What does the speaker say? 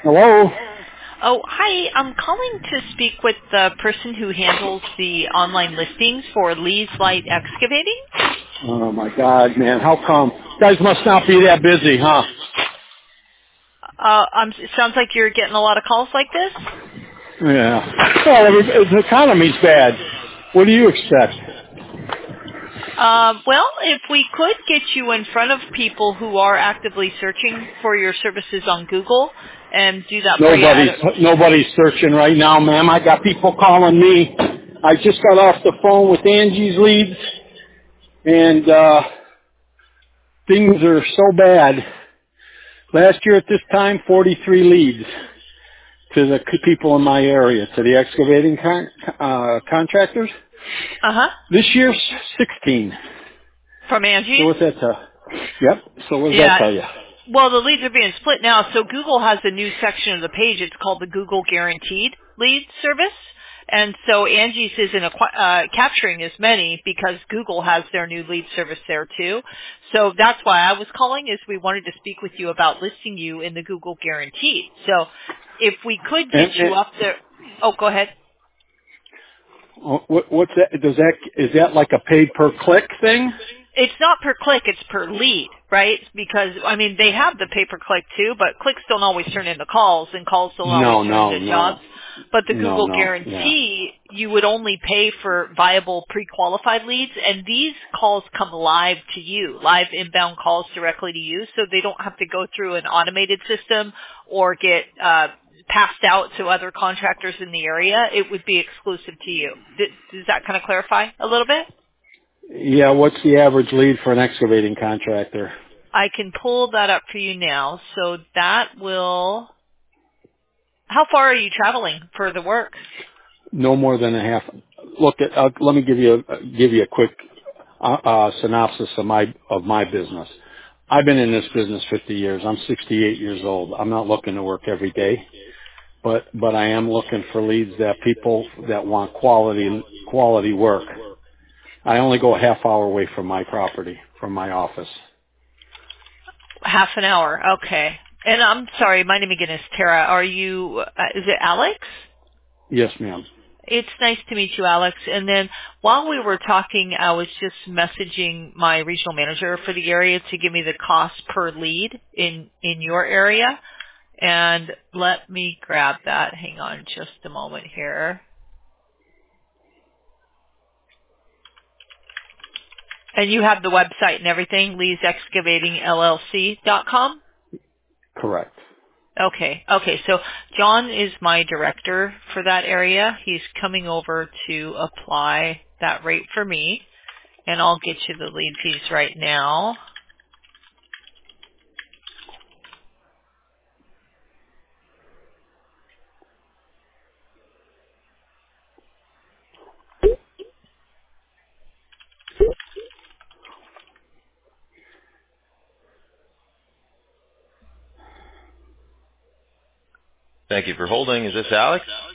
Hello? Oh, hi. I'm calling to speak with the person who handles the online listings for Lee's Light Excavating. Oh my God, man, how come? You guys must not be that busy, huh? It sounds like you're getting a lot of calls like this. Yeah. Well, the economy's bad. What do you expect? Well, if we could get you in front of people who are actively searching for your services on Google and do that for you Nobody's searching right now, ma'am. I got people calling me. I just got off the phone with Angie's leads, and things are so bad. Last year at this time, 43 leads to the people in my area, to the excavating contractors. Uh-huh. This year's 16. From So Angie's? what's that tell? Yep. So what does that Yeah. tell you? Well, the leads are being split now. So Google has a new section of the page. It's called the Google Guaranteed Lead Service. And so Angie's isn't capturing as many because Google has their new lead service there too. So that's why I was calling, is we wanted to speak with you about listing you in the Google Guaranteed. So if we could get you up there. Oh, go ahead. What's that? Is that like a paid per click thing? It's not per click, it's per lead, right? Because, I mean, they have the pay-per-click too, but clicks don't always turn into calls, and calls don't always No, turn no, into jobs. no, But the no, Google no. Yeah. Guarantee, you would only pay for viable pre-qualified leads, and these calls come live to you, live inbound calls directly to you, so they don't have to go through an automated system or get passed out to other contractors in the area. It would be exclusive to you. Does that kind of clarify a little bit? Yeah. What's the average lead for an excavating contractor? I can pull that up for you now. So that will, how far are you traveling for the work? No more than a half. Look, let me give you a quick synopsis of my business. I've been in this business 50 years. I'm 68 years old. I'm not looking to work every day, but I am looking for leads, that people that want quality work. I only go a half hour away from my property, from my office. Half an hour. Okay. And I'm sorry, my name again is Tara. Are you, is it Alex? Yes, ma'am. It's nice to meet you, Alex. And then while we were talking, I was just messaging my regional manager for the area to give me the cost per lead in your area. And let me grab that. Hang on just a moment here. And you have the website and everything, leesexcavatingllc.com? Correct. Okay. Okay. So John is my director for that area. He's coming over to apply that rate for me, and I'll get you the lead fees right now. Thank you for holding. Is this Alex?